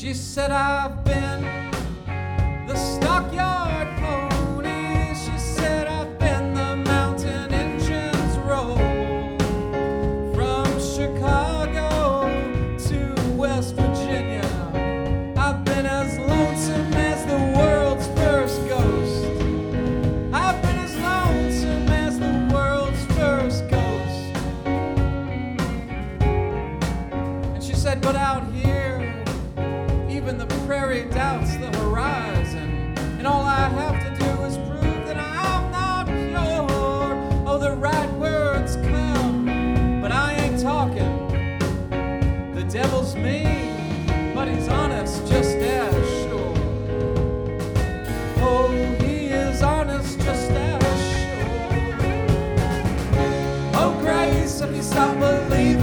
She said, I've been the stockyard pony. She said, I've been the mountain engines roll from Chicago to West Virginia. I've been as lonesome as the world's first ghost. I've been as lonesome as the world's first ghost. And she said, but out here, even the prairie doubts the horizon, and all I have to do is prove that I'm not pure. Oh, the right words come, but I ain't talking. The devil's mean, but he's honest just as sure. Oh, he is honest just as sure. Oh, Grace, if you stop believing